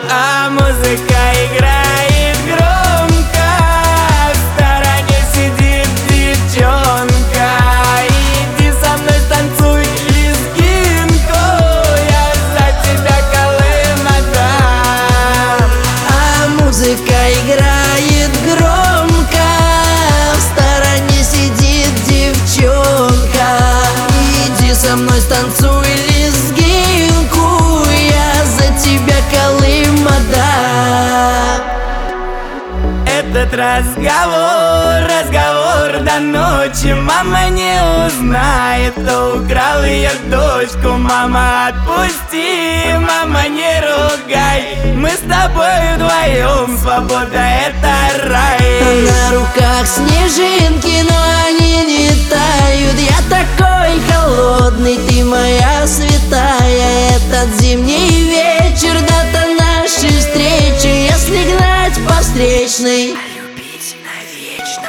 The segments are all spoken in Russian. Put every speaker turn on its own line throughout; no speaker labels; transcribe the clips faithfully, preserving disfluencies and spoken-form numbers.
А музыка играет громко, в стороне сидит девчонка. Иди со мной станцуй лезгинку, я за тебя колым отдам.
А музыка играет громко, в стороне сидит девчонка. Иди со мной станцуй лезгинку, я за тебя колым отдам.
Этот разговор, разговор до ночи. Мама не узнает, кто украл ее дочку. Мама, отпусти, мама, не ругай. Мы с тобой вдвоем, свобода — это рай.
На руках снежинки, но они не тают. Я такой холодный, ты моя святая. Этот зимний вечер, дата нашей встречи. Если гнать по встречной,
Любить навечно.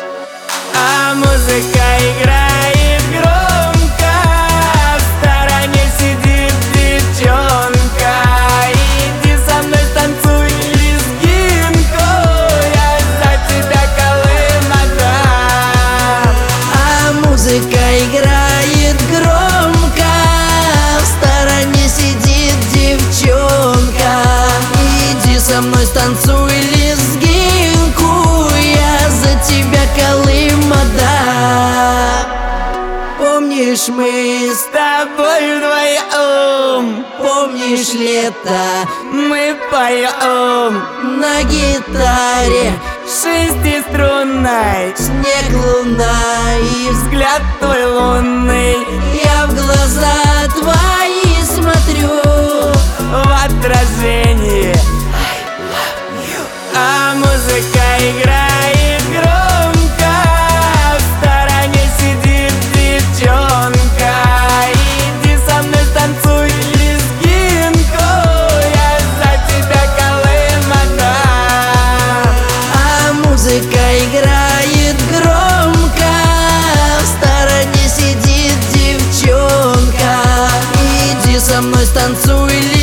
А музыка играет громко, в стороне сидит девчонка. Иди со мной станцуй лезгинку, я за тебя колым отдам.
а музыка играет громко, в стороне сидит девчонка. Иди со мной станцуй лезгинку, я за тебя колым отдам. Помнишь, мы
С тобой вдвоем
помнишь лето
мы поем
на гитаре,
шестиструнной.
снег, луна и взгляд.
Взгляд твой лунный
Я в глаза твои смотрю,
в отражении. А музыка играет громко, в стороне сидит девчонка. Иди со мной станцуй лезгинку, я за тебя колым отдам.
а музыка играет громко, в стороне сидит девчонка. Иди со мной станцуй.